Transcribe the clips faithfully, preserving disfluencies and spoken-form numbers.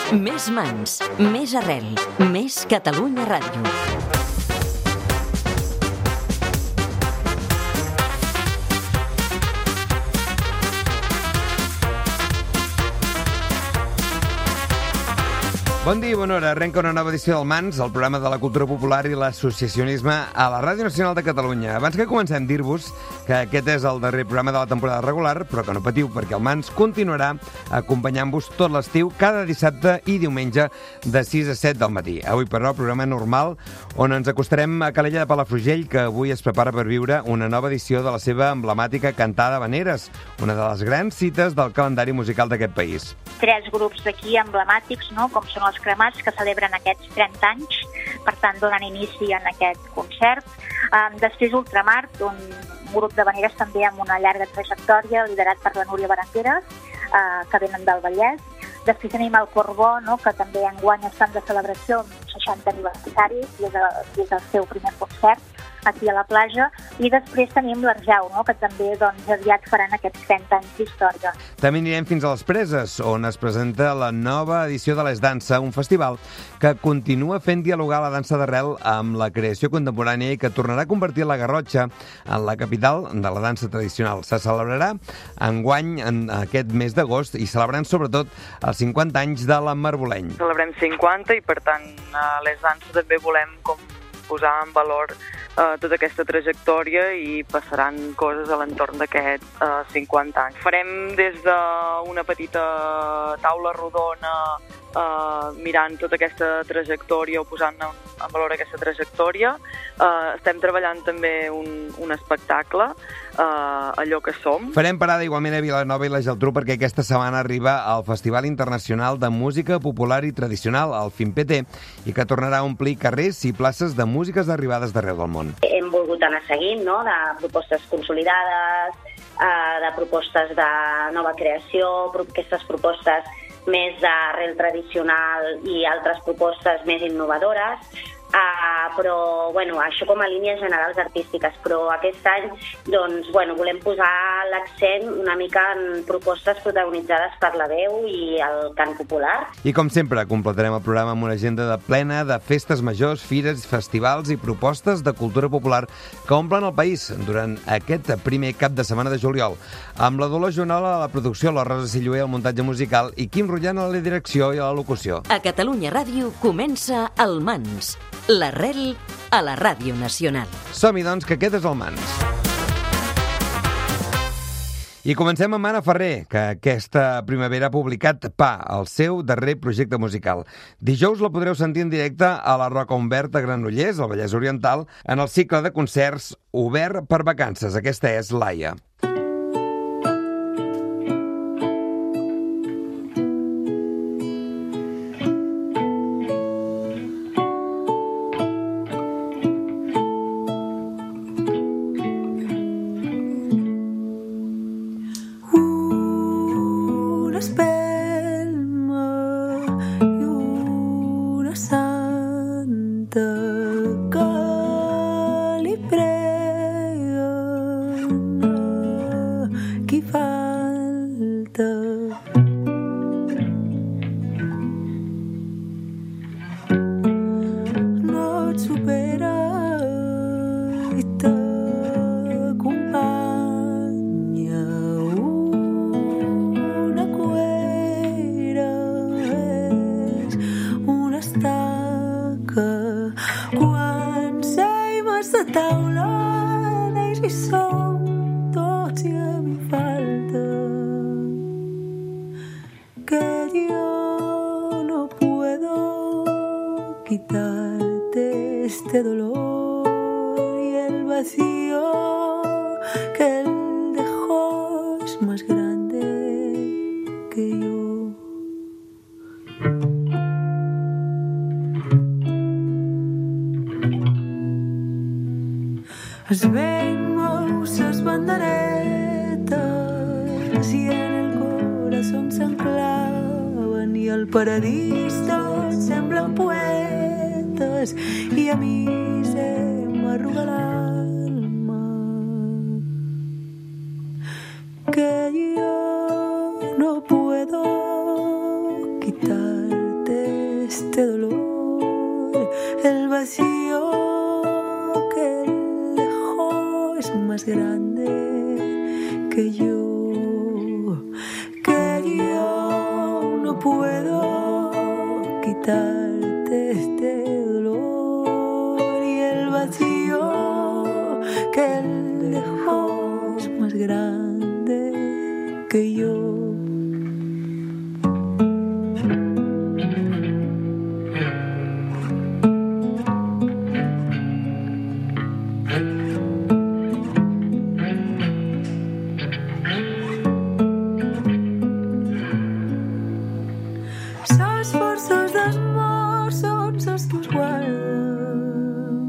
Més mans, més arrel, més Catalunya Ràdio. Bon dia i bona hora. Arrenca una nova edició del Mans, el programa de la cultura popular i l'associacionisme a la Ràdio Nacional de Catalunya. Abans que comencem, dir-vos que aquest és el darrer programa de la temporada regular, però que no patiu, perquè el Mans continuarà acompanyant-vos tot l'estiu, cada dissabte i diumenge de sis a set del matí. Avui, però, programa normal, on ens acostarem a Calella de Palafrugell, que avui es prepara per viure una nova edició de la seva emblemàtica Cantada Habaneres, una de les grans cites del calendari musical d'aquest país. Tres grups d'aquí emblemàtics, no?, com són els Cremats, que celebren aquests trenta anys, per tant donen inici en aquest concert. Um, després Ultramar, un grup d'habaneres també amb una llarga trajectòria, liderat per la Núria Berengueres, uh, que venen del Vallès. Després tenim el Corbó, no?, que també enguany estan de celebració amb seixanta aniversari, i és, el, és el seu primer concert aquí a la platja, i després tenim l'Arjau, no?, que també doncs, aviat faran aquests trenta anys d'història. També anirem fins a les Preses, on es presenta la nova edició de l'Es Dansa, un festival que continua fent dialogar la dansa d'arrel amb la creació contemporània i que tornarà a convertir la Garrotxa en la capital de la dansa tradicional. Se celebrarà enguany en aquest mes d'agost i celebrant sobretot els cinquanta anys de la Marboleny. Celebrem cinquanta i per tant a l'Es Dansa també volem com posar en valor eh, tota aquesta trajectòria i passaran coses a l'entorn d'aquests eh, cinquanta anys. Farem des d'una petita taula rodona eh, mirant tota aquesta trajectòria o posant en, en valor aquesta trajectòria. Eh, estem treballant també un, un espectacle, eh, allò que som. Farem parada igualment a Vilanova i la Geltrú perquè aquesta setmana arriba al Festival Internacional de Música Popular i Tradicional, el FIMPT, i que tornarà a omplir carrers i places de músiques arribades d'arreu del món. Hem volgut anar seguint, no?, de propostes consolidades, eh, de propostes de nova creació, aquestes propostes més d'arrel tradicional i altres propostes més innovadores, uh, però bueno, això com a línies generals artístiques, però aquest any doncs, bueno, volem posar l'accent una mica en propostes protagonitzades per la veu i el cant popular. I com sempre, completarem el programa amb una agenda de plena de festes majors, fires, festivals i propostes de cultura popular que omplen el país durant aquest primer cap de setmana de juliol. Amb la Dolors Joanola a la producció, la Rosa Silluer al muntatge musical i Quim Rullant a la direcció i a la locució. A Catalunya Ràdio comença el Mans, l'arrel a la Ràdio Nacional. Som-hi, doncs, que aquest és el Mans. I comencem amb Anna Ferrer, que aquesta primavera ha publicat Pa, el seu darrer projecte musical. Dijous la podreu sentir en directe a la Roca Umbert a Granollers, al Vallès Oriental, en el cicle de concerts Obert per Vacances. Aquesta és Laia. Quitarte este dolor y el vacío que él dejó es más grande que yo. Es ven mouses banderetes y en el corazón se enclavan y al paradís tots semblen poetes i a mi se m'arruga l'alma que yo no puedo quitarte que yo. Les forces dels morts són les que us guarden.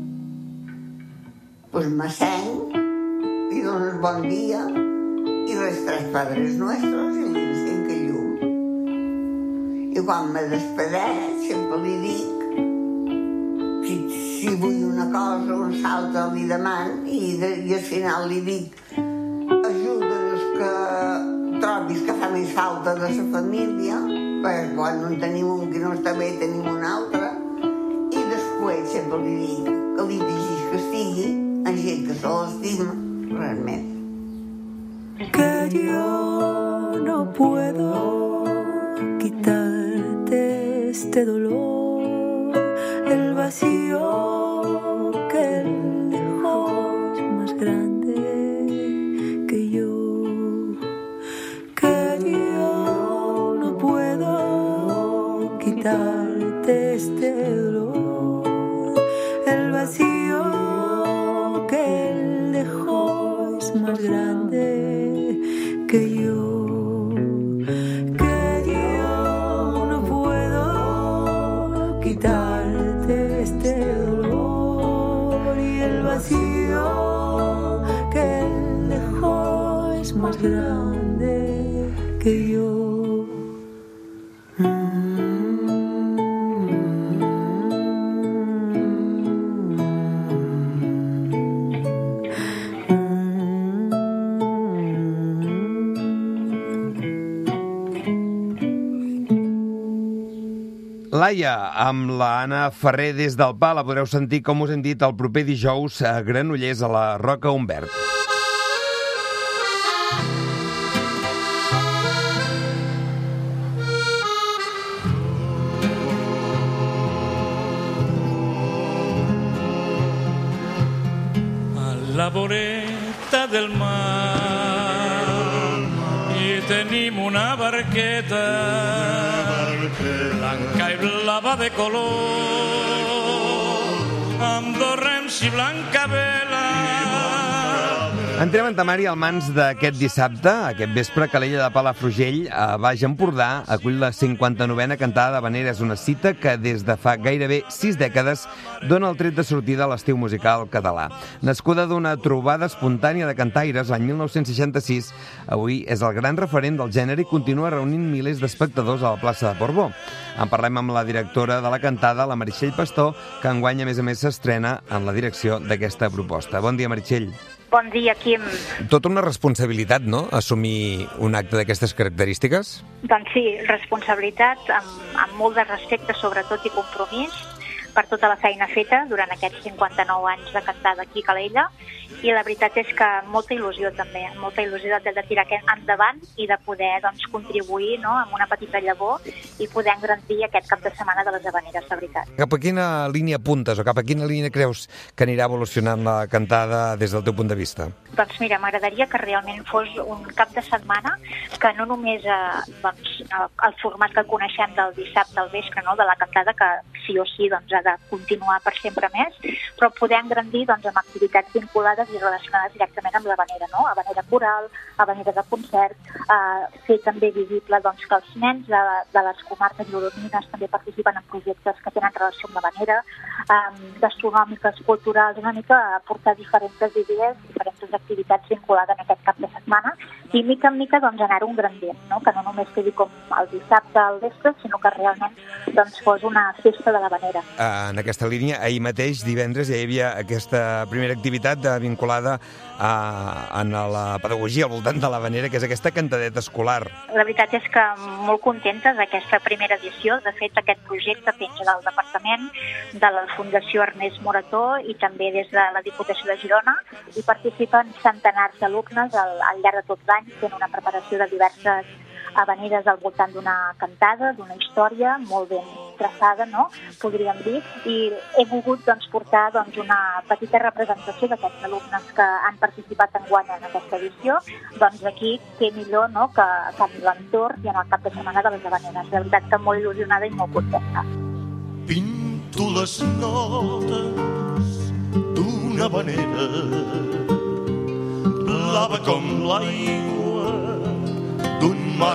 Pues m'assenc i dono el bon dia i les tres padres nuestros i li encenc el llum. I quan me despedeix sempre li dic si, si vull una cosa o un salta li deman i, de, i al final li dic ajuda'ns que trobis que fa més falta de la família perquè quan no en tenim un que no està bé tenim un altre i després sempre li dic que li digis que estigui en gent que se l'estima realment. Que yo no puedo quitarte este dolor, el vacío que él dejó es más grande que yo. Que yo no puedo quitarte este dolor, el vacío que él dejó es más grande que yo. Que yo no puedo quitarte este dolor y el vacío que él dejó es más grande que yo. Laia, amb l'Anna Ferrer des del Pal, la podreu sentir, com us hem dit, el proper dijous a Granollers, a la Roca Humbert. A la voreta del mar hi tenim una barqueta blanca i blava de color, amb dos rems i blanca vela. Entrem en temari al mans d'aquest dissabte. Aquest vespre, Calella de Palafrugell, a Baix Empordà, acull la cinquanta-novena cantada d'Havaneres, una cita que des de fa gairebé sis dècades dona el tret de sortida a l'estiu musical català. Nascuda d'una trobada espontània de cantaires l'any mil nou-cents seixanta-sis, avui és el gran referent del gènere i continua reunint milers d'espectadors a la plaça de Portbó. En parlem amb la directora de la cantada, la Meritxell Pastor, que enguany, a més a més, s'estrena en la direcció d'aquesta proposta. Bon dia, Meritxell. Bon dia, Quim. Tota una responsabilitat, no?, assumir un acte d'aquestes característiques? Doncs sí, responsabilitat, amb, amb molt de respecte, sobretot, i compromís per tota la feina feta durant aquests cinquanta-nou anys de cantada aquí a Calella, i la veritat és que molta il·lusió també, molta il·lusió de, de tirar endavant i de poder doncs, contribuir, no?, amb una petita llavor i poder engrandir aquest cap de setmana de les Havaneres, de veritat. Cap a quina línia apuntes o cap a quina línia creus que anirà evolucionant la cantada des del teu punt de vista? Doncs mira, m'agradaria que realment fos un cap de setmana que no només eh, doncs, el, el format que coneixem del dissabte al vespre, no?, de la cantada, que sí o sí doncs, ha de continuar per sempre més, però poder engrandir doncs, amb activitats vinculades i relacionades directament amb l'havanera, no? Havanera coral, havanera de concert, eh, fer també visible doncs, que els nens de, de les comarques gironines també participen en projectes que tenen relació amb l'havanera, eh, gastronòmiques, culturals, una mica aportar diferents idees, diferents activitats vinculades en aquest cap de setmana i mica en mica doncs, anar-ho engrandint, no? Que no només quedi com el dissabte al vespre, sinó que realment doncs, fos una festa de l'havanera. En aquesta línia, ahir mateix, divendres, ja hi havia aquesta primera activitat vinculada a, a la pedagogia al voltant de l'havanera, que és aquesta cantadeta escolar. La veritat és que molt contentes d'aquesta primera edició. De fet, aquest projecte penja del Departament, de la Fundació Ernest Morató i també des de la Diputació de Girona. Hi participen centenars d'alumnes al, al llarg de tot l'any, fent una preparació de diverses havaneres al voltant d'una cantada, d'una història molt ben disfressada, no? Podríem dir, i he volgut doncs, portar doncs, una petita representació d'aquests alumnes que han participat enguany en aquesta edició. Doncs aquí, què millor, no?, que, que a l'entorn i en el cap de setmana de les Havaneres. De veritat que molt il·lusionada i molt contenta. Pinto les notes d'una havanera blava com l'aigua d'un mar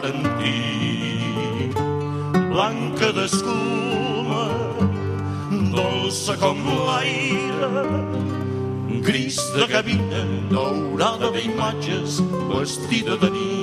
antic, blanca d'escuma, dolça com l'aire, gris de gavina, daurada d'imatges, vestida de nit.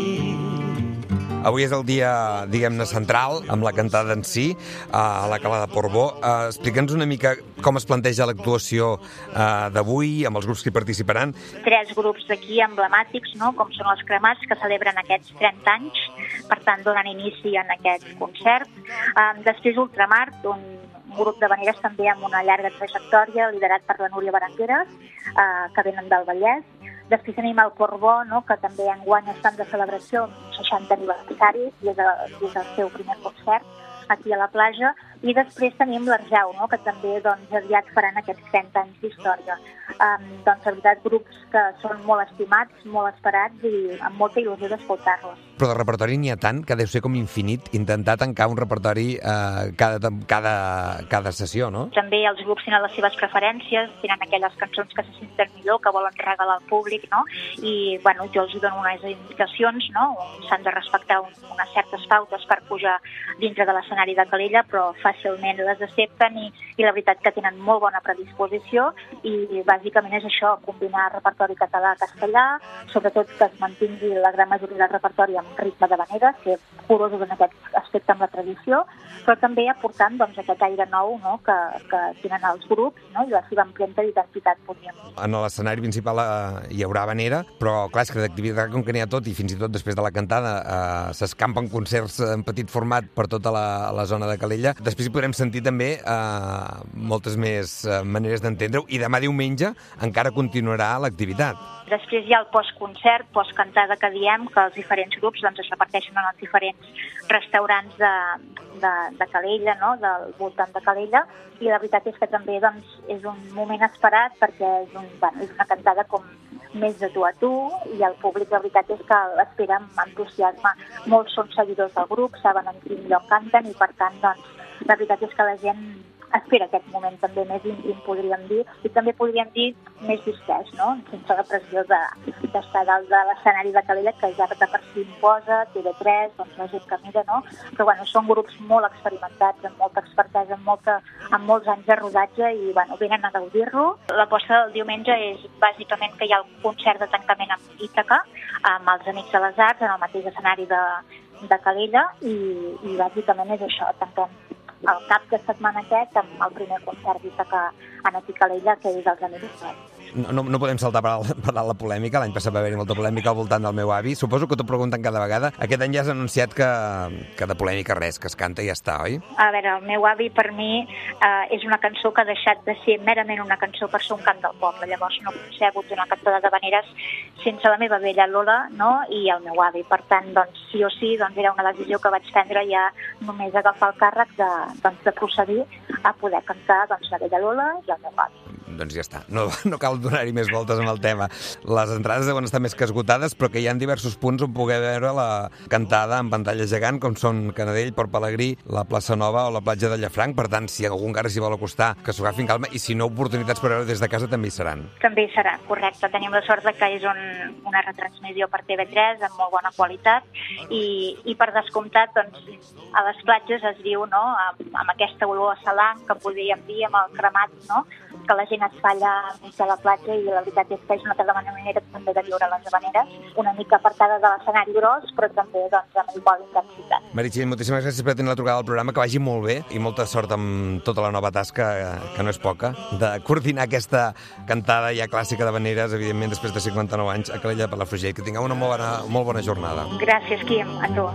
Avui és el dia, diguem-ne, central, amb la cantada en si, a la Cala de Portbó. Uh, Explica'ns una mica com es planteja l'actuació uh, d'avui, amb els grups que hi participaran. Tres grups d'aquí emblemàtics, no?, com són els Cremats, que celebren aquests trenta anys, per tant, donen inici en aquest concert. Uh, després Ultramar, un grup d'havaneres també amb una llarga trajectòria, liderat per la Núria Berengueres, uh, que venen del Vallès. Després tenim el Portbó, no?, que també enguany estan de celebració, un seixanta aniversari, i és el, és el seu primer concert aquí a la platja. I després tenim l'Arjau, no?, que també doncs, aviat faran aquests trenta anys d'història. Um, doncs, la veritat, grups que són molt estimats, molt esperats i amb molta il·lusió d'escoltar-los. Però de repertori n'hi ha tant que deu ser com infinit intentar tancar un repertori eh, cada, cada, cada sessió, no? També els grups tenen les seves preferències, tenen aquelles cançons que se senten millor, que volen regalar al públic, no? I, bueno, jo els dono unes indicacions, no? S'han de respectar un, unes certes pautes per pujar dintre de l'escenari de Calella, però fàcilment les accepten i, i la veritat que tenen molt bona predisposició i bàsicament és això, combinar repertori català-castellà, sobretot que es mantingui la gran majoria del repertori amb ritme d'havanera, ser curosos en aquest aspecte amb la tradició, però també aportant doncs, aquest aire nou, no?, que, que tenen els grups, no?, i la seva empremta d'identitat, podríem dir. En l'escenari principal eh, hi haurà havanera, però clar, és que d'activitat com que n'hi ha tot i fins i tot després de la cantada eh, s'escampen concerts en petit format per tota la, la zona de Calella. Després hi podrem sentir també eh, moltes més eh, maneres d'entendre-ho i demà diumenge encara continuarà l'activitat. Després hi ha el postconcert, postcantada que diem, que els diferents grups doncs, es reparteixen en els diferents restaurants de, de, de Calella, no?, del voltant de Calella, i la veritat és que també doncs, és un moment esperat perquè és, un, bueno, és una cantada com més de tu a tu i el públic la veritat és que l'espera amb entusiasme. Molts són seguidors del grup, saben en quin lloc canten i per tant doncs, la veritat és que la gent espera aquest moment també més íntim, podríem dir, i també podríem dir més distès, no?, sense la pressió d'estar dalt de l'escenari de Calella, que ja de per si imposa, T V tres, doncs la gent que mira, no? Però bueno, són grups molt experimentats, amb molta expertesa, amb, molta, amb molts anys de rodatge i bueno, venen a gaudir-lo. L'aposta del diumenge és bàsicament que hi ha el concert de tancament amb Ítaca, amb els Amics de les Arts, en el mateix escenari de, de Calella, i, i bàsicament és això, tanquem el cap de setmana aquest amb el primer concert d'Ítaca aquí a Calella, que és els Amics de les Arts. No, no, no podem saltar per alt, per alt la polèmica. L'any passat va haver-hi molta polèmica al voltant del meu avi. Suposo que t'ho pregunten cada vegada. Aquest any ja has anunciat que, que de polèmica res, que es canta i ja està, oi? A veure, el meu avi per mi eh, és una cançó que ha deixat de ser merament una cançó per ser un cant del poble. Llavors no pot ser hagut una cantada d'havaneres sense la meva vella Lola, no?, i el meu avi. Per tant, doncs, sí o sí, doncs, era una decisió que vaig prendre ja només agafar el càrrec de, doncs, de procedir a poder cantar doncs, la vella Lola i el meu avi. Doncs ja està, no, no cal donar-hi més voltes amb el tema. Les entrades deuen estar més que esgotades, però que hi ha diversos punts on poder veure la cantada en pantalla gegant, com són Canadell, Port Pelegrí, la plaça Nova o la platja de Llafranc. Per tant, si algú encara s'hi vol acostar, que s'ho agafi en calma, i si no, oportunitats per veure des de casa també hi seran. També hi serà, correcte. Tenim la sort de que és un, una retransmissió per T V tres amb molt bona qualitat i, i per descomptat, doncs, a les platges es viu, no?, amb, amb aquesta olor a salang que podríem dir, amb el cremat, no?, que la gent es fa allà enmig de la platja i la veritat és que és una altra manera també de viure les havaneres, una mica apartada de l'escenari gros, però també doncs, amb igual intensitat. Meritxell, moltíssimes gràcies per tenir la trucada al programa, que vagi molt bé i molta sort amb tota la nova tasca, que no és poca, de coordinar aquesta cantada ja clàssica d'havaneres, evidentment després de cinquanta-nou anys a Calella de Palafrugell. Que tingueu una molt bona, molt bona jornada. Gràcies, Quim, a tu.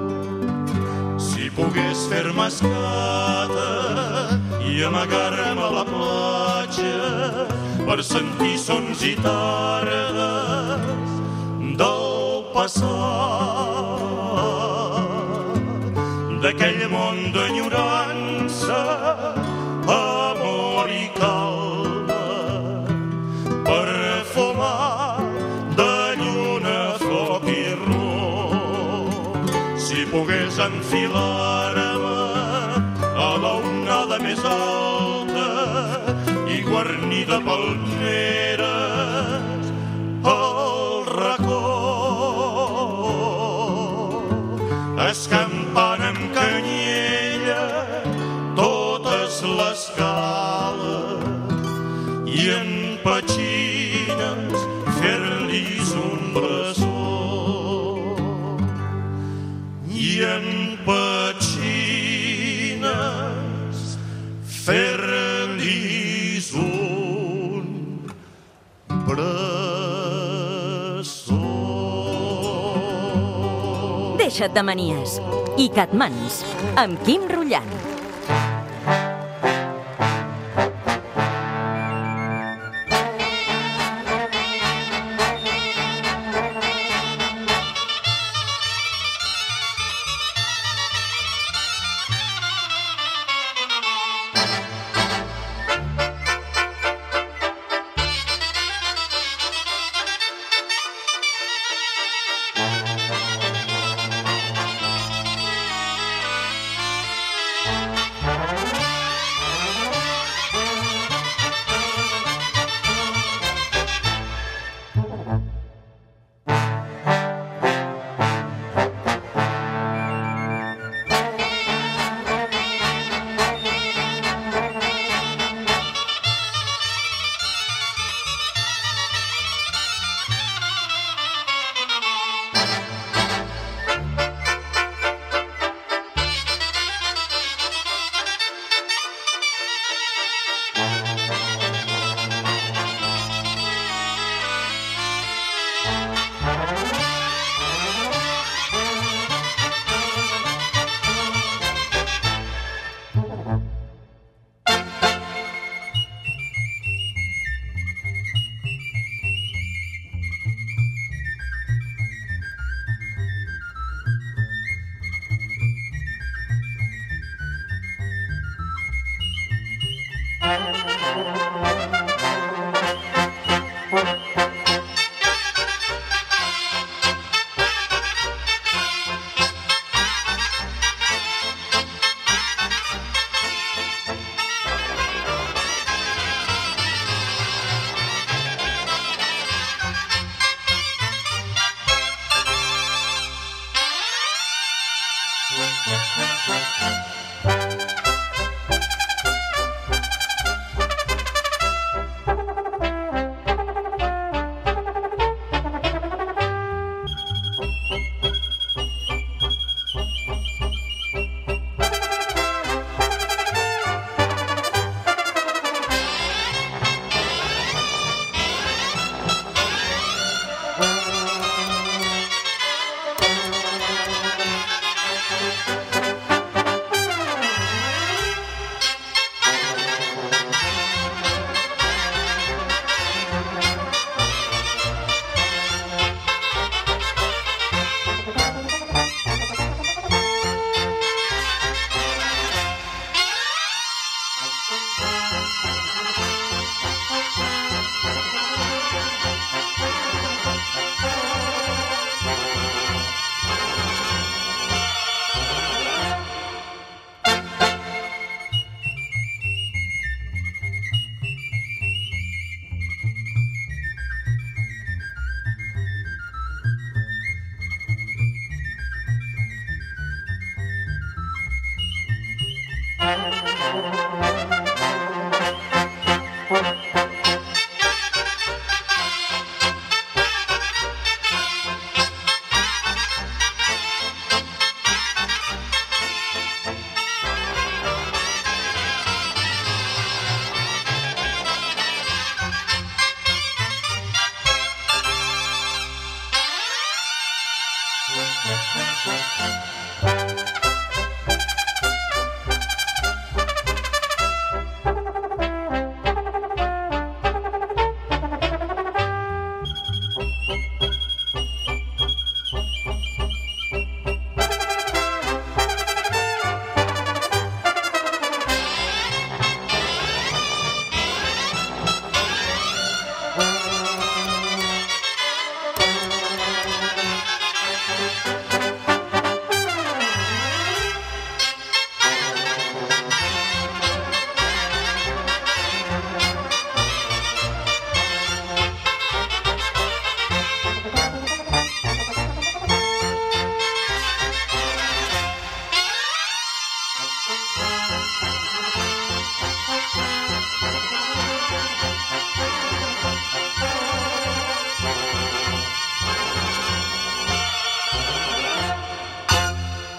Si pogués fer-me escata i amagar-me a la platja per sentir sons i tardes del passat, d'aquell món d'enyorança si pogués enfilar-me a l'onada més alta i guarnida palmeres al racó, escampant amb canyella totes les cales i en petxines fer-li's un bressó, i en petxines fer-li's un bressó. Deixa't de manies. I Catmans, amb Quim Rullant.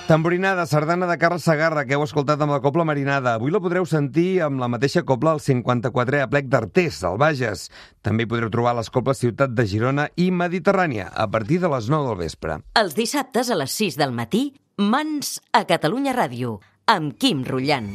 Tamborinada, sardana de Carles Segarra, que heu escoltat amb la Cobla Marinada. Avui la podreu sentir amb la mateixa cobla al cinquanta-quatrè aplec d'Artés, al Bages. També hi podreu trobar les cobles Ciutat de Girona i Mediterrània, a partir de les nou del vespre. Els dissabtes a les sis del matí, Mans a Catalunya Ràdio, amb Quim Rullant.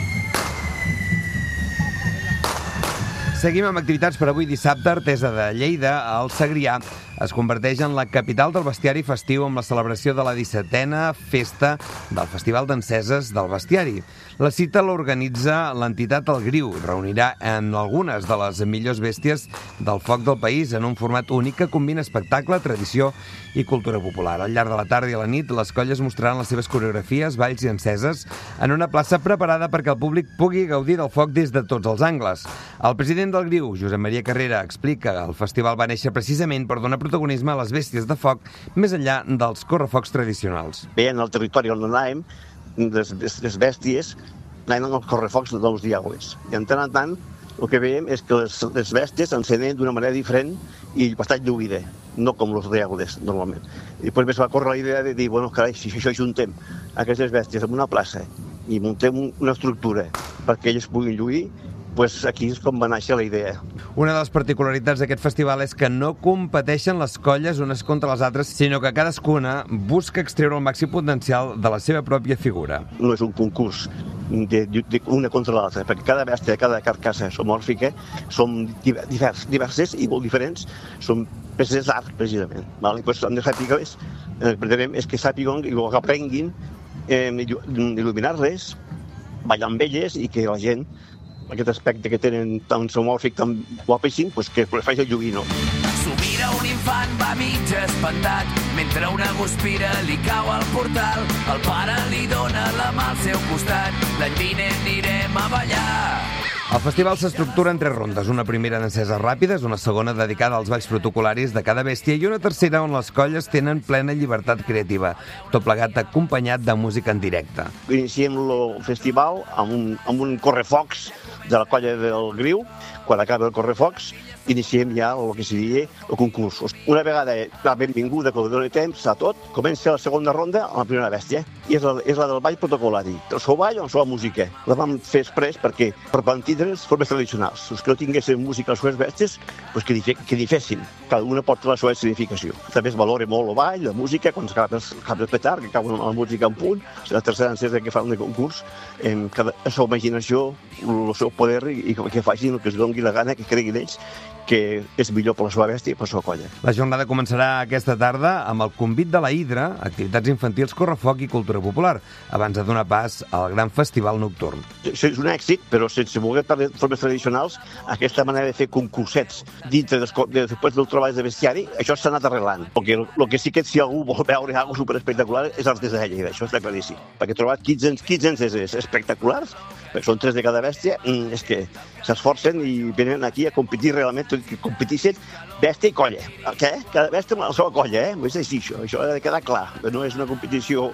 Seguim amb activitats per avui dissabte. Artesa de Lleida, al Segrià, es converteix en la capital del bestiari festiu amb la celebració de la dissetena festa del Festival d'Enceses del Bestiari. La cita l'organitza l'entitat El Griu i reunirà en algunes de les millors bèsties del foc del país en un format únic que combina espectacle, tradició i cultura popular. Al llarg de la tarda i a la nit, les colles mostraran les seves coreografies, balls i enceses en una plaça preparada perquè el públic pugui gaudir del foc des de tots els angles. El president del Griu, Josep Maria Carrera, explica que el festival va néixer precisament per donar protagonisme a les bèsties de foc més enllà dels correfocs tradicionals. Bé, en el territori on anàvem, les, les bèsties anaven als correfocs dels diables. I en tant en tant, el que veiem és que les, les bèsties encenen d'una manera diferent i bastant lluïda, no com els diables, normalment. I després va córrer la idea de dir, bueno, carai, si això juntem aquestes bèsties en una plaça i muntem una estructura perquè elles puguin lluir, pues aquí és com va néixer la idea. Una de les particularitats d'aquest festival és que no competeixen les colles unes contra les altres, sinó que cadascuna busca extreure el màxim potencial de la seva pròpia figura. No és un concurs de, de una contra l'altra, perquè cada bèstia, cada carcassa somòrfica són divers, diverses i molt diferents, són peces d'art, precisament. Val? I pues, hem de saber eh, pretenem és que sàpiguen i que aprenguin eh, il·luminar-les, ballar amb elles i que la gent aquest aspecte que tenen tan somòrfic, tan guapíssim, pues que prefereix el lluir, no? S'ho mira un infant, va mig espantat, mentre una guspira li cau al portal. El pare li dona la mà al seu costat, l'any vinent anirem a ballar. El festival s'estructura en tres rondes, una primera d'enceses ràpides, una segona dedicada als balls protocolaris de cada bèstia i una tercera on les colles tenen plena llibertat creativa, tot plegat acompanyat de música en directe. Iniciem el festival amb un, amb un correfocs de la colla del Griu. Quan acaba el correfocs, iniciem ja el que seria el concurs. Una vegada la benvinguda, que dona temps a tot, comença la segona ronda amb la primera bèstia, i és la, és la del ball protocolari. El seu ball o la seva música. La vam fer després perquè per mantindre'ns formes tradicionals. Els que no tinguessin música a les seves bèsties, doncs que, ni, que ni fessin. Cada una porta la seva significació. També es valora molt el ball, la música, quan s'acaba el petard, que acaba la música en punt, la tercera encesa que fan de concurs, eh, cada, la seva imaginació, el seu poder i, i que facin el que es doni la gana, que creguin ells que és millor per la seva bèstia i per la seva colla. La jornada començarà aquesta tarda amb el convit de la Hidra, activitats infantils, correfoc i cultura popular, abans de donar pas al gran festival nocturn. És un èxit, però sense voler parlar de formes tradicionals, aquesta manera de fer concursets dintre des, de, després del treball de bestiari, això s'ha anat arreglant. Perquè el que sí que si algú vol veure alguna cosa superespectacular és l'Artesa de Lleida, això està claríssim. Perquè he trobat quinze, quinze enceses espectaculars, perquè són tres de cada bèstia, és que s'esforcen i venen aquí a competir realment, que competissin bèstia i colla. Què? Cada bèstia amb la seva colla, eh? És així, això. Això ha de quedar clar. No és una competició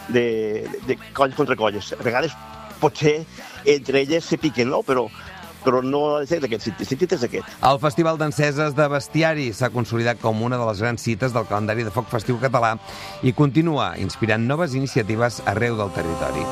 de, de colles contra colles. A vegades potser entre elles se piquen, no? Però però no ha de ser d'aquest sentit, el sentit és aquest. El Festival d'Enceses de Bestiari s'ha consolidat com una de les grans cites del calendari de foc festiu català i continua inspirant noves iniciatives arreu del territori.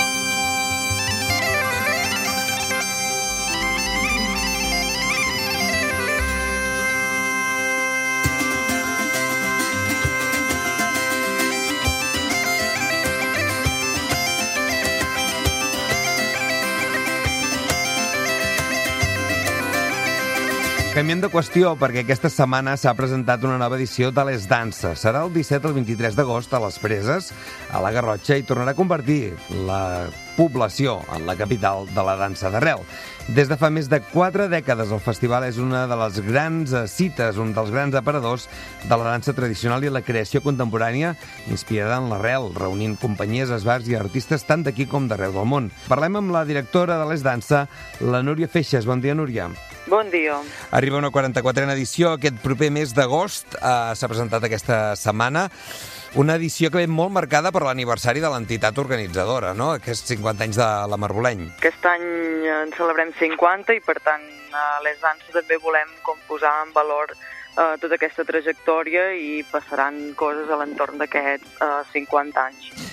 Canviem de qüestió perquè aquesta setmana s'ha presentat una nova edició de Les Danses. Serà el disset al vint-i-tres d'agost a les Preses, a la Garrotxa, i tornarà a convertir la població en la capital de la dansa d'arrel. Des de fa més de quatre dècades el festival és una de les grans cites, un dels grans aparadors de la dansa tradicional i la creació contemporània inspirada en l'arrel, reunint companyies, esbars i artistes tant d'aquí com d'arreu del món. Parlem amb la directora de Les Dansa, la Núria Feixes. Bon dia, Núria. Bon dia. Arriba una quaranta-quatrena edició. Aquest proper mes d'agost eh, s'ha presentat aquesta setmana. Una edició que ve molt marcada per l'aniversari de l'entitat organitzadora, no? Aquests cinquanta anys de la Marboleny. Aquest any en celebrem cinquanta i, per tant, a Les Danses també volem com posar en valor eh, tota aquesta trajectòria i passaran coses a l'entorn d'aquests eh, cinquanta anys.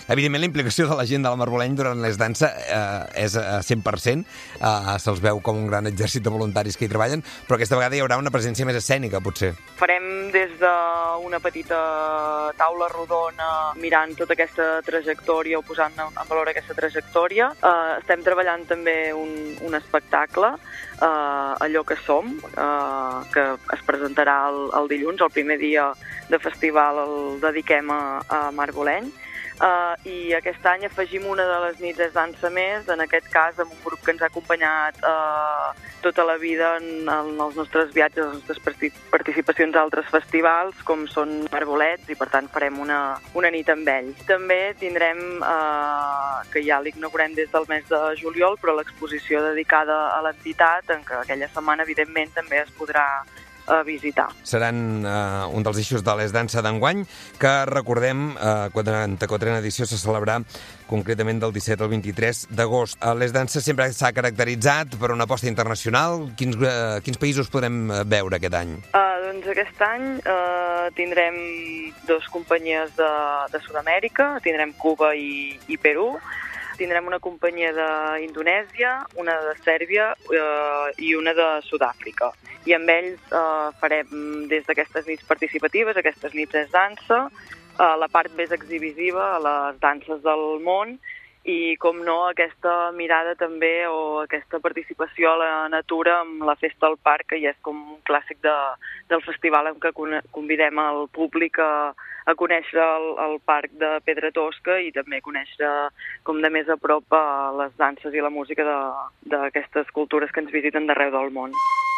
Evidentment, la implicació de la gent de la Marboleny durant les dansa eh, és a cent per cent. Eh, Se'ls veu com un gran exèrcit de voluntaris que hi treballen, però aquesta vegada hi haurà una presència més escènica, potser. Farem des d'una petita taula rodona mirant tota aquesta trajectòria o posant en valor aquesta trajectòria. Uh, estem treballant també un, un espectacle, uh, Allò que som, uh, que es presentarà el, el dilluns, el primer dia de festival el dediquem a, a Marboleny. Uh, I aquest any afegim una de les nits és dansa més, en aquest cas amb un grup que ens ha acompanyat uh, tota la vida en, en els nostres viatges, les nostres participacions a altres festivals, com són Marbolets, i per tant farem una, una nit amb ells. També tindrem, uh, que ja l'inaugurem des del mes de juliol, però l'exposició dedicada a l'entitat, en què aquella setmana, evidentment, també es podrà a visitar. Seran eh, un dels eixos de l'Es Dansa d'enguany, que recordem, eh, quaranta-quatrena edició se celebrarà concretament del disset al vint-i-tres d'agost. L'Es Dansa sempre s'ha caracteritzat per una aposta internacional. Quins, eh, quins països podrem veure aquest any? Uh, doncs aquest any uh, tindrem dues companyies de, de Sud-amèrica, tindrem Cuba i, i Perú. Tindrem una companyia d'Indonèsia, una de Sèrbia eh, i una de Sud-àfrica. I amb ells eh, farem des d'aquestes nits participatives, aquestes nits és dansa, eh, la part més exhibisiva, les danses del món, i, com no, aquesta mirada també o aquesta participació a la natura amb la Festa al Parc, que ja és com un clàssic de, del festival en què convidem el públic a, a conèixer el, el parc de Pedra Tosca i també conèixer com de més a prop les danses i la música d'aquestes cultures que ens visiten d'arreu del món.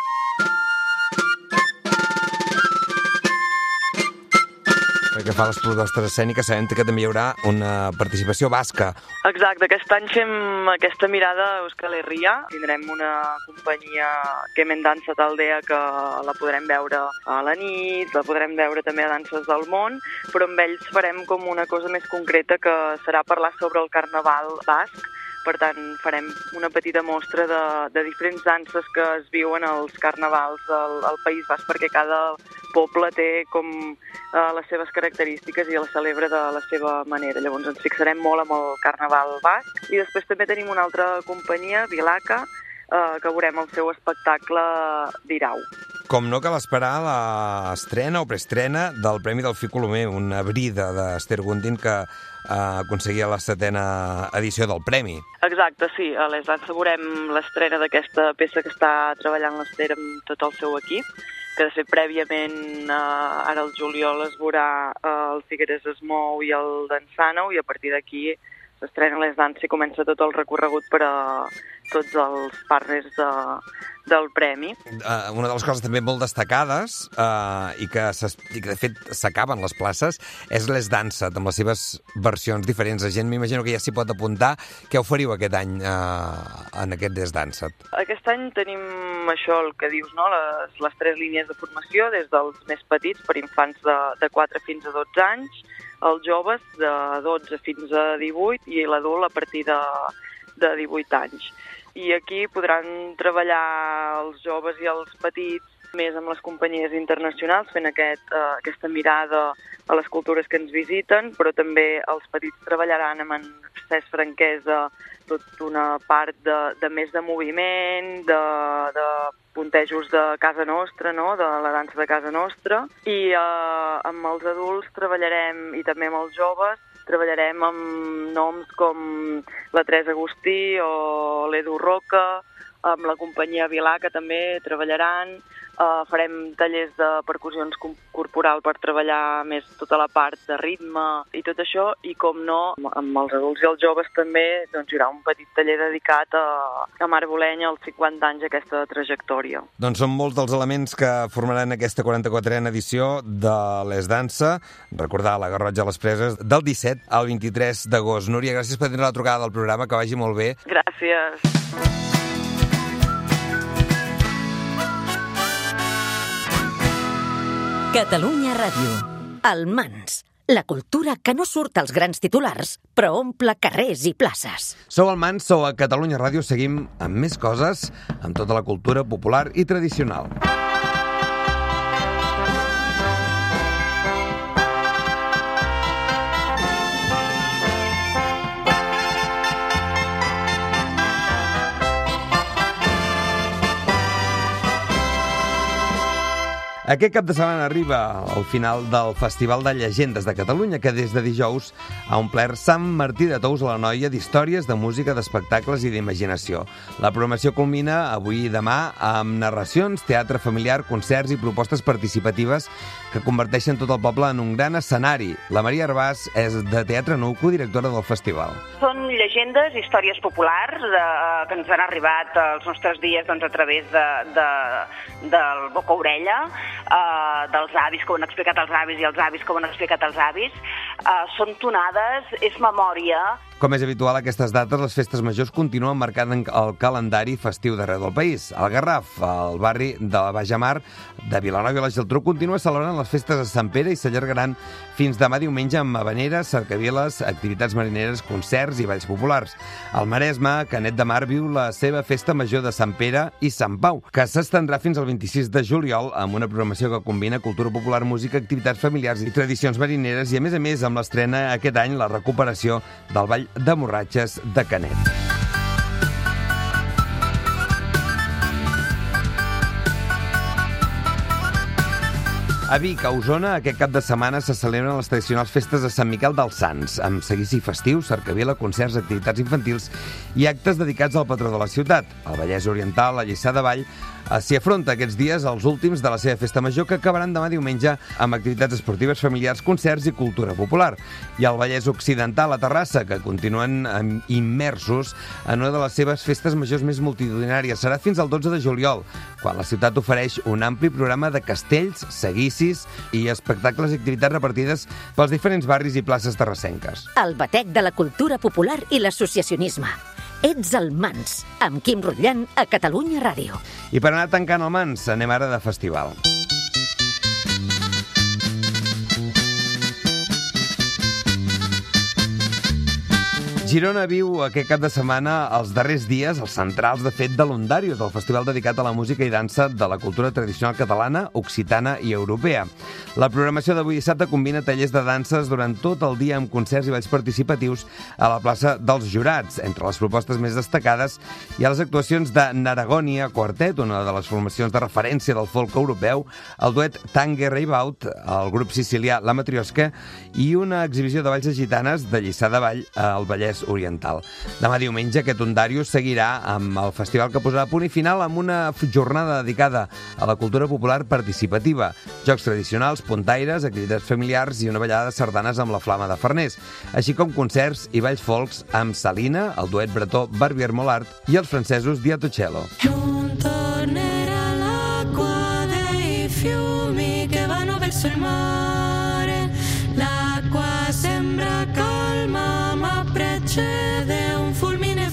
Pel que fa a les propostes escèniques, sabem que també hi haurà una participació basca. Exacte, aquest any fem aquesta mirada a Euskal Herria. Tindrem una companyia que Hemen Dansa Taldea que la podrem veure a la nit, la podrem veure també a Danses del Món, però amb ells farem com una cosa més concreta que serà parlar sobre el carnaval basc. Per tant, farem una petita mostra de, de diferents danses que es viuen als carnavals al, al País Basc, perquè cada poble té com eh, les seves característiques i el celebra de la seva manera. Llavors ens fixarem molt amb el carnaval basc. I després també tenim una altra companyia, Vilaca, eh, que veurem el seu espectacle d'Irau. Com no cal esperar l'estrena o preestrena del Premi del Fi Colomer, una brida d'Ester Gundin que eh, aconseguia la setena edició del Premi. Exacte, sí. A l'Es Dansa veurem l'estrena d'aquesta peça que està treballant l'Ester amb tot el seu equip, que de fet prèviament, eh, ara el juliol, es veurà eh, el Figueres es mou i el Dansàneu, i a partir d'aquí s'estrena l'Es Dansa i comença tot el recorregut per a tots els partners de, del Premi. Uh, una de les coses també molt destacades uh, i, que i que de fet s'acaben les places és l'Es Dansa, amb les seves versions diferents. La gent m'imagino que ja s'hi pot apuntar. Què oferiu aquest any uh, en aquest L'Es Dansa? Aquest any tenim això, el que dius, no? les, les tres línies de formació, des dels més petits, per infants de, de quatre fins a dotze anys, els joves de dotze fins a divuit i l'adult a partir de, de divuit anys. I aquí podran treballar els joves i els petits més amb les companyies internacionals, fent aquest, eh, aquesta mirada a les cultures que ens visiten, però també els petits treballaran amb en Cesc Franquesa tota una part de, de més de moviment, de, de puntejos de casa nostra, no? De la dansa de casa nostra, i eh, amb els adults treballarem, i també amb els joves, treballarem amb noms com la Teresa Agustí o l'Edu Roca, amb la companyia Vilaca també treballaran, uh, farem tallers de percussions corporal per treballar més tota la part de ritme i tot això, i com no, amb els adults i els joves també doncs, hi haurà un petit taller dedicat a, a Marboleny als cinquanta anys d'aquesta trajectòria. Doncs són molts dels elements que formaran aquesta quaranta-quatrena edició de l'Es Dansa. Recordar la Garrotxa a les Preses del disset al vint-i-tres d'agost. Núria, gràcies per tenir la trucada del programa, que vagi molt bé. Gràcies. Catalunya Ràdio. El Mans. La cultura que no surt als grans titulars, però omple carrers i places. Sou el Mans, sou a Catalunya Ràdio. Seguim amb més coses, amb tota la cultura popular i tradicional. Aquest cap de setmana arriba al final del Festival de Llegendes de Catalunya, que des de dijous ha omplert Sant Martí de Tous a la Noia d'històries, de música, d'espectacles i d'imaginació. La programació culmina avui i demà amb narracions, teatre familiar, concerts i propostes participatives que converteixen tot el poble en un gran escenari. La Maria Arbàs és de Teatre Nou, codirectora del festival. Són llegendes, històries populars de, que ens han arribat als nostres dies doncs, a través de, de, del boca-orella, eh, dels avis que ho han explicat els avis i els avis que ho han explicat els avis. Eh, són tonades, és memòria. Com és habitual a aquestes dates, les festes majors continuen marcant el calendari festiu d'arreu del país. Al Garraf, al barri de la Baix Mar de Vilanova i la Geltrú, continua celebrant les festes de Sant Pere i s'allargaran fins demà diumenge amb habaneres, cercaviles, activitats marineres, concerts i balls populars. Al Maresme, Canet de Mar viu la seva festa major de Sant Pere i Sant Pau, que s'estendrà fins al vint-i-sis de juliol amb una programació que combina cultura popular, música, activitats familiars i tradicions marineres i, a més a més, amb l'estrena aquest any la recuperació del ball de morratxes de Canet. A Vic, a Osona, aquest cap de setmana se celebren les tradicionals festes de Sant Miquel dels Sants, amb seguici festiu, cercavila, concerts, activitats infantils i actes dedicats al patró de la ciutat. Al Vallès Oriental, a Lliçà de Vall, s'hi afronta aquests dies els últims de la seva festa major, que acabaran demà diumenge amb activitats esportives familiars, concerts i cultura popular. I al Vallès Occidental, a Terrassa, que continuen immersos en una de les seves festes majors més multitudinàries. Serà fins al dotze de juliol, quan la ciutat ofereix un ampli programa de castells, seguicis i espectacles i activitats repartides pels diferents barris i places terrassenques. El batec de la cultura popular i l'associacionisme. Ets al Mans, amb Quim Rutllant a Catalunya Ràdio. I per anar tancant el Mans, anem ara de festival. Girona viu aquest cap de setmana els darrers dies, els centrals, de fet, de l'Ondàrius, el festival dedicat a la música i dansa de la cultura tradicional catalana, occitana i europea. La programació d'avui dissabte combina tallers de danses durant tot el dia amb concerts i balls participatius a la plaça dels Jurats. Entre les propostes més destacades hi ha les actuacions de Naragònia Quartet, una de les formacions de referència del folk europeu, el duet Tangue Reibaut, el grup sicilià La Matriosca i una exhibició de balls de gitanes de Lliçà de Vall al Vallès Oriental. Demà diumenge aquest Ondàrius seguirà amb el festival, que posarà punt i final amb una jornada dedicada a la cultura popular participativa, jocs tradicionals, puntaires, activitats familiars i una ballada de sardanes amb la Flama de Farners, així com concerts i balls folks amb Salina, el duet bretó Barbier Molart i els francesos Diatocello. Non tornerà l'acqua dei fiumi che vanno verso il mare, l'acqua sembra calma ma precede un fulmine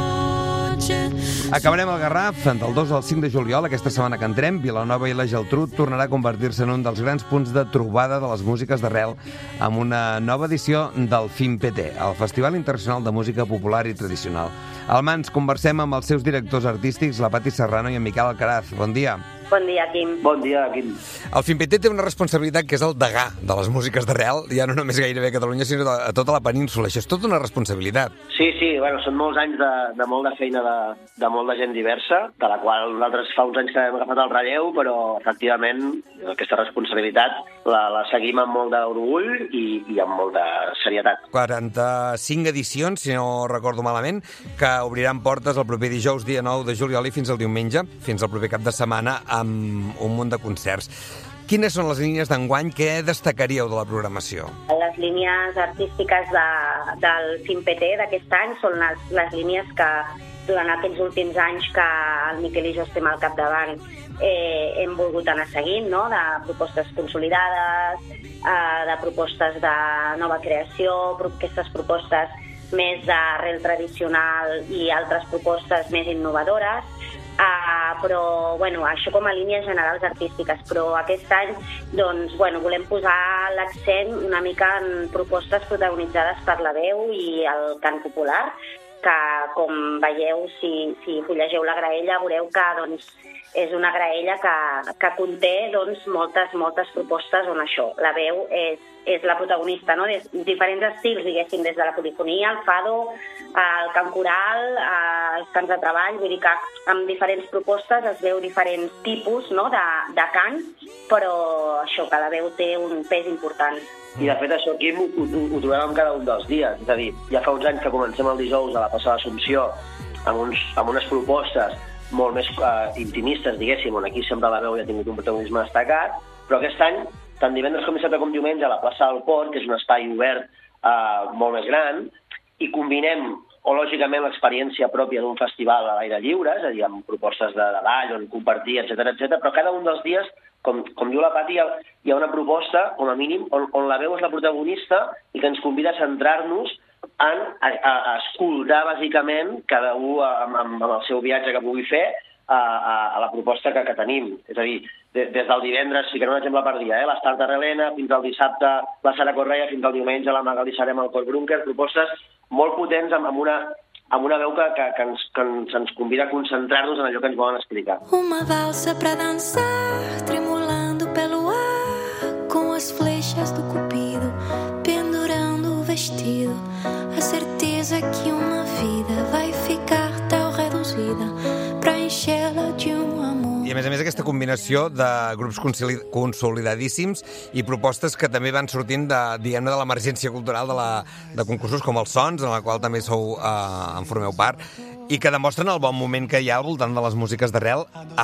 feroce. Acabarem al Garraf del dos al cinc de juliol. Aquesta setmana que entrem, Vilanova i la Geltrú tornarà a convertir-se en un dels grans punts de trobada de les músiques d'arrel amb una nova edició del FIMPT, el Festival Internacional de Música Popular i Tradicional. Al Mans conversem amb els seus directors artístics, la Pati Serrano i en Miquel Alcaraz. Bon dia. Bon dia, Quim. Bon dia, Quim. El FIMPT té una responsabilitat que és el degà de les músiques d'arrel, ja no només gairebé a Catalunya, sinó a tota la península. Això és tota una responsabilitat. Sí, sí, bueno, són molts anys de, de molt de feina de, de molta gent diversa, de la qual nosaltres fa uns anys que hem agafat el relleu, però efectivament aquesta responsabilitat la, la seguim amb molt d'orgull i, i amb molta serietat. quaranta-cinc edicions, si no recordo malament, que obriran portes el proper dijous, dia nou de juliol, i fins al diumenge, fins al proper cap de setmana, amb un munt de concerts. Quines són les línies d'enguany? Què destacaríeu de la programació? Les línies artístiques de, del FIMPT d'aquest any són les, les línies que durant aquests últims anys que el Miquel i jo estem al capdavant eh, hem volgut anar seguint, no? De propostes consolidades, eh, de propostes de nova creació, aquestes propostes més d'arrel tradicional i altres propostes més innovadores. Uh, però bueno, això com a línies generals artístiques, però aquest any doncs, bueno, volem posar l'accent una mica en propostes protagonitzades per la veu i el cant popular, que com veieu, si, si fullegeu la graella, veureu que doncs, és una graella que, que conté doncs, moltes, moltes propostes on això, la veu és, és la protagonista, no? Des, diferents estils, diguéssim, des de la polifonia, el fado, el cant coral, els cants de treball, vull dir que amb diferents propostes es veu diferents tipus, no? de, de cant, però això, que la veu té un pes important. I de fet això aquí ho, ho, ho trobem en cada un dels dies, és a dir, ja fa uns anys que comencem el dijous a la plaça de l'Assumpció amb, uns, amb unes propostes molt més uh, intimistes, diguéssim, on aquí sempre la veu ja ha tingut un protagonisme destacat, però aquest any, tant divendres com dissabte com diumenge, a la plaça del Port, que és un espai obert uh, molt més gran, i combinem, o lògicament, l'experiència pròpia d'un festival a l'aire lliure, és a dir, amb propostes de, de ball, on compartir, etcètera, etcètera, però cada un dels dies, com, com diu la Pati, hi ha, hi ha una proposta, com a mínim, on, on la veu és la protagonista i que ens convida a centrar-nos en a, a, a escoltar, bàsicament, cada un amb, amb, amb el seu viatge que pugui fer a, a, a la proposta que, que tenim. És a dir, de, des del divendres, ficaré un exemple per dia, eh? l'Estat d'Arrelena, fins al dissabte la Sara Correia, fins al diumenge la Magali Sarem al Cor Brunker, propostes molt potents amb, amb, una, amb una veu que, que, que, ens, que ens, ens convida a concentrar-nos en allò que ens volen explicar. Uma valsa pra dançar, tremulando pelo ar, com as flechas do cupido, pendurando o vestido, a certeza que uma vida vai ficar tão reduzida pra encher-la de um amor. I a més a més aquesta combinació de grups consolidadíssims i propostes que també van sortint de, diguem-ne, de l'emergència cultural de, la, de concursos com els Sons, en la qual també sou, eh, en formeu part, i que demostren el bon moment que hi ha al voltant de les músiques d'arrel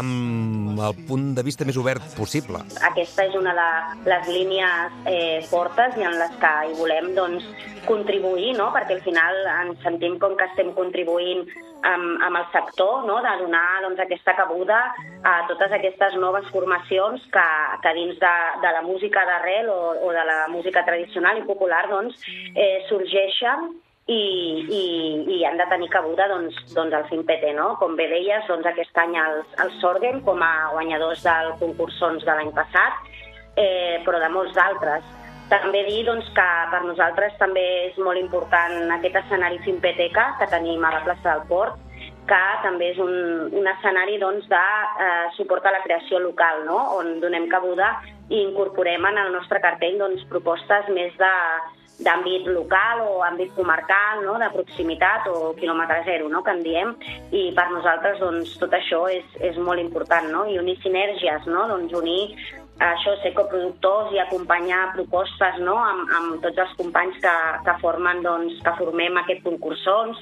amb el punt de vista més obert possible. Aquesta és una de les línies eh, fortes i en les que hi volem doncs, contribuir, no? Perquè al final ens sentim com que estem contribuint amb, amb el sector, no? De donar doncs, aquesta cabuda a totes aquestes noves formacions que, que dins de, de la música d'arrel o, o de la música tradicional i popular doncs, eh, sorgeixen i, i, i han de tenir cabuda doncs, doncs al FIMPT, no? Com bé deies, doncs aquest any els, els Sorgen com a guanyadors del concurs Sons de l'any passat, eh, però de molts d'altres. També dir doncs, que per nosaltres també és molt important aquest escenari FIMPTeca que tenim a la plaça del Port, que també és un, un escenari doncs, de eh, suport a la creació local, no? On donem cabuda i incorporem en el nostre cartell doncs, propostes més de d'àmbit local o àmbit comarcal, no? De proximitat o quilòmetre zero, no? Que en diem, i per nosaltres doncs, tot això és, és molt important, no? I unir sinergies, no? Doncs unir això, ser coproductors i acompanyar propostes, no? amb, amb tots els companys que, que, formen, doncs, que formem aquest concursons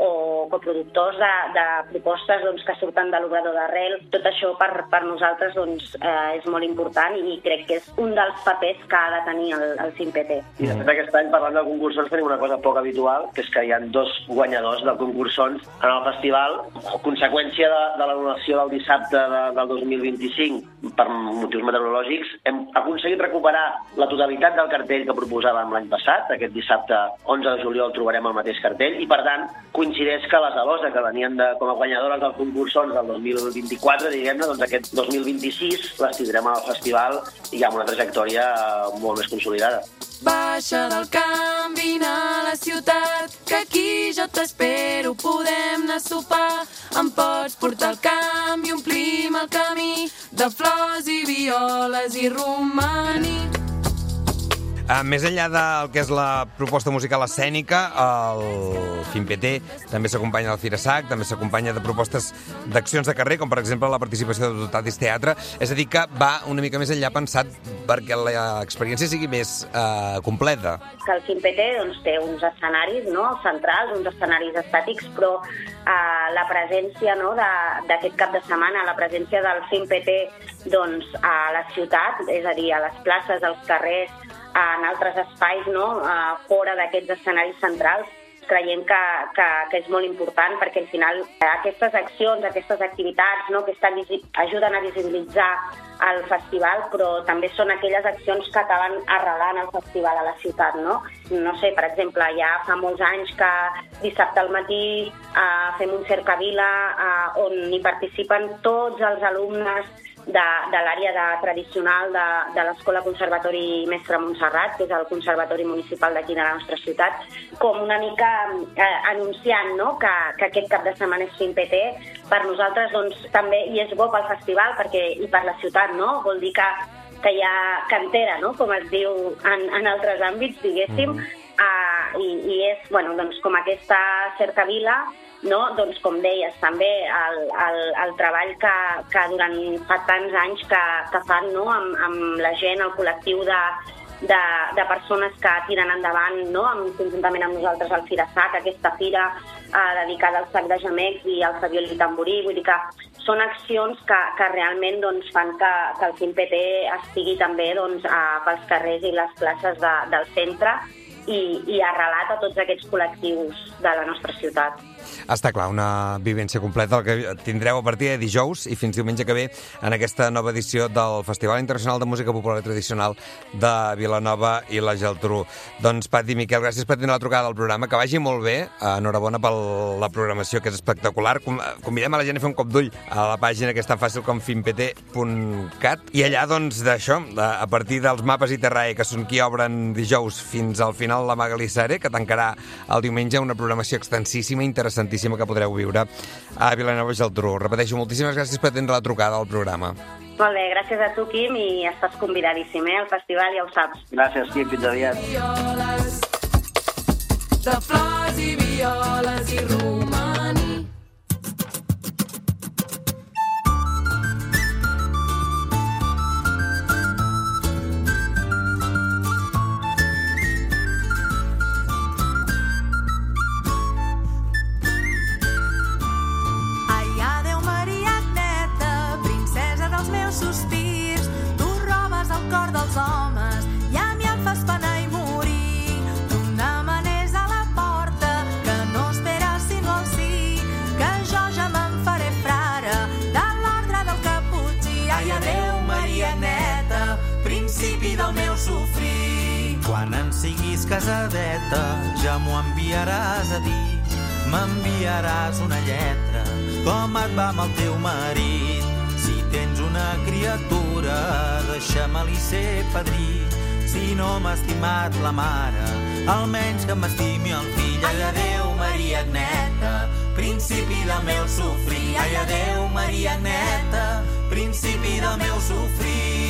o coproductors de, de propostes doncs, que surten de l'obrador d'arrel. Tot això per, per nosaltres doncs, eh, és molt important i crec que és un dels papers que ha de tenir el, el FIMPT. I de fet aquest any, parlant del concursons, tenim una cosa poc habitual, que és que hi ha dos guanyadors del concursons en el festival. A conseqüència de, de l'anul·lació del dissabte de, del dos mil vint-i-cinc, per motius meteorològics, hem aconseguit recuperar la totalitat del cartell que proposàvem l'any passat. Aquest dissabte onze de juliol trobarem el mateix cartell i, per tant, coincideix que les Alosa, que venien de, com a guanyadores del concursons del dos mil vint-i-quatre, diguem-ne, doncs aquest dos mil vint-i-sis les tindrem al festival i amb una trajectòria molt més consolidada. Baixa del camp, vine a la ciutat, que aquí jo t'espero, podem anar a sopar. Em pots portar al camp i omplim el camí de flors i violes i romaní. Uh, més enllà del que és la proposta musical escènica, el FIMPT també s'acompanya del Firasac, també s'acompanya de propostes d'accions de carrer, com per exemple la participació de Dotatis Teatre, és a dir, que va una mica més enllà pensat perquè l'experiència sigui més uh, completa. Que el FIMPT doncs, té uns escenaris, no?, centrals, uns escenaris estàtics, però uh, la presència, no?, d'aquest cap de setmana, la presència del FIMPT doncs, a la ciutat, és a dir, a les places, als carrers, en altres espais, no? uh, fora d'aquests escenaris centrals, creiem que, que, que és molt important perquè al final aquestes accions, aquestes activitats, no? que estan, ajuden a visibilitzar el festival, però també són aquelles accions que acaben arrelant el festival a la ciutat, no? No sé, per exemple, ja fa molts anys que dissabte al matí uh, fem un cercavila uh, on hi participen tots els alumnes de, de l'àrea de, tradicional de, de l'Escola Conservatori Mestre Montserrat, que és el conservatori municipal d'aquí de la nostra ciutat, com una mica eh, anunciant, no?, que, que aquest cap de setmana és FIMPT, per nosaltres doncs, també hi és bo pel festival perquè, i per la ciutat, no? Vol dir que, que hi ha cantera, no? Com es diu en, en altres àmbits, diguéssim, mm. uh, i, i és bueno, doncs, com aquesta cercavila, no? Doncs, com deies, també el, el, el treball que, que durant fa tants anys que, que fan, no? amb, amb la gent, el col·lectiu de, de, de persones que tiren endavant, no? amb, conjuntament amb nosaltres al Firasac, aquesta fira eh, dedicada al sac de gemecs i al saviol i tamborí. Vull dir que són accions que, que realment doncs, fan que, que el FIMPT estigui també doncs, eh, pels carrers i les places de, del centre i, i arrelat a tots aquests col·lectius de la nostra ciutat. Està clar, una vivència completa el que tindreu a partir de dijous i fins diumenge que ve en aquesta nova edició del Festival Internacional de Música Popular i Tradicional de Vilanova i la Geltrú. Doncs, Pat i Miquel, gràcies per tenir la trucada al programa. Que vagi molt bé. Enhorabona per la programació, que és espectacular. Convidem a la gent a fer un cop d'ull a la pàgina que és tan fàcil com fimpt punt cat. I allà, doncs, d'això, a partir dels mapes i Terrae, que són qui obren dijous fins al final la Magali Sare, que tancarà el diumenge una programació extensíssima, interessantíssima, que podreu viure a Vilanova i Geltrú. Repeteixo, moltíssimes gràcies per tenir la trucada al programa. Molt bé, gràcies a tu, Quim, i estàs convidadíssim, eh, al festival, ja ho saps. Gràcies, Quim, fins aviat. Violes, de flors i violes i romaní. Sospirs, tu robes el cor dels homes i a mi em fas penar i morir. Tu n'amanes a la porta que no esperes sinó el sí, que jo ja me'n faré frare de l'ordre del caputxí. Ai, adeu, Maria Agneta, principi del meu sofrir. Quan en siguis casadeta ja m'ho enviaràs a dir, m'enviaràs una lletra com et va amb el teu marit. Si tens una criatura, deixa-me-li ser padrí. Si no m'ha estimat la mare, almenys que m'estimi el fill. Ai, adeu, Maria Agneta, principi del meu sofrir. Ai, adeu, Maria Agneta, principi del meu sofrir.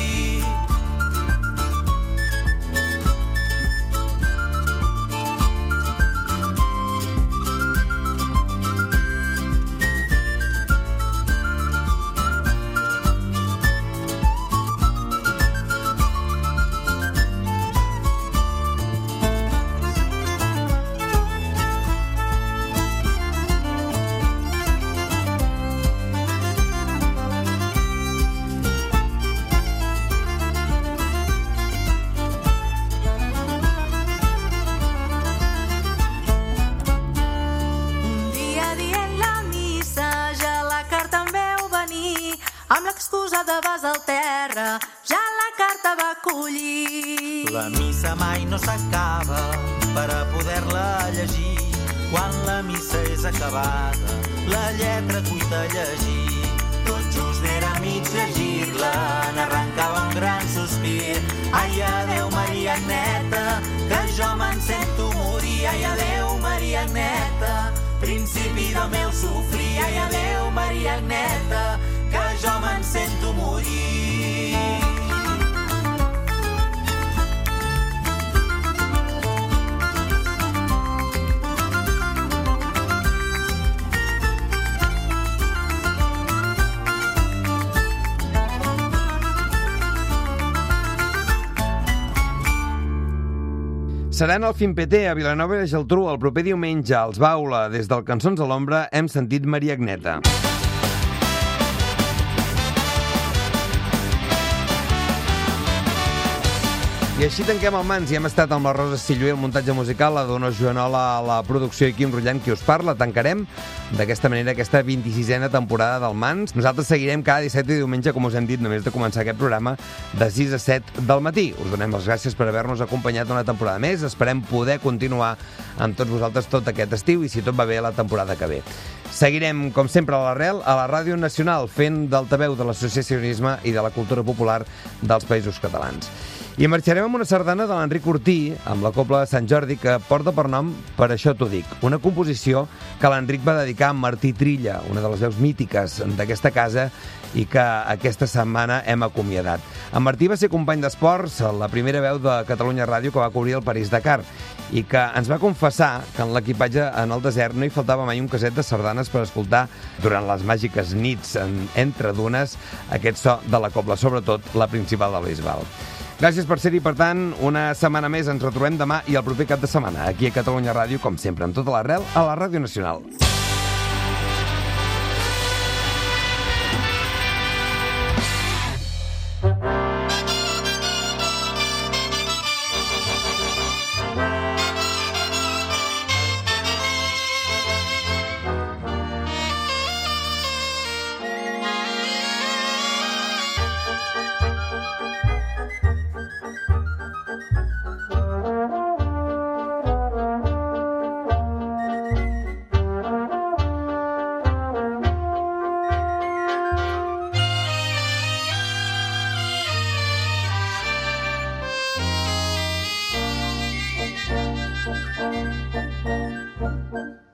Amb l'excusa de vas al terra, ja la carta va collir. La missa mai no s'acaba per a poder-la llegir. Quan la missa és acabada, la lletra cuita a llegir. Tot just n'era mig llegir-la, n'arrencava un gran sospir. Ai, adeu, Maria Agneta, que jo me'n sento morir. Ai, adeu, Maria Agneta, principi del meu sofrir. Ai, adeu, Maria Agneta, que jo me'n sento morir. Seran al FIMPT a Vilanova i la Geltrú el proper diumenge als Baula. Des del Cançons a l'Ombra hem sentit Maria Agneta. I així tanquem el Mans i hem estat amb la Rosa Silló i el muntatge musical, la Dona Joanola a la producció i Quim Rullant qui us parla. Tancarem d'aquesta manera aquesta vint-i-sisena temporada del Mans. Nosaltres seguirem cada dissabte i diumenge, com us hem dit, només de començar aquest programa, de sis a set del matí. Us donem les gràcies per haver-nos acompanyat una temporada més. Esperem poder continuar amb tots vosaltres tot aquest estiu i, si tot va bé, la temporada que ve. Seguirem, com sempre, a l'Arrel, a la Ràdio Nacional, fent d'altaveu de l'associacionisme i de la cultura popular dels Països Catalans. I marxarem amb una sardana de l'Enric Ortí, amb la Cobla de Sant Jordi, que porta per nom Per això t'ho dic, una composició que l'Enric va dedicar a Martí Trilla, una de les veus mítiques d'aquesta casa i que aquesta setmana hem acomiadat. En Martí va ser company d'esports, la primera veu de Catalunya Ràdio que va cobrir el París-Dakar, i que ens va confessar que en l'equipatge en el desert no hi faltava mai un caset de sardanes per escoltar durant les màgiques nits en, entre dunes aquest so de la cobla, sobretot la principal de l'Isbal. Gràcies per ser-hi, per tant, una setmana més. Ens retrobem demà i el proper cap de setmana, aquí a Catalunya Ràdio, com sempre, amb tota l'arrel, a la Ràdio Nacional. Thank you.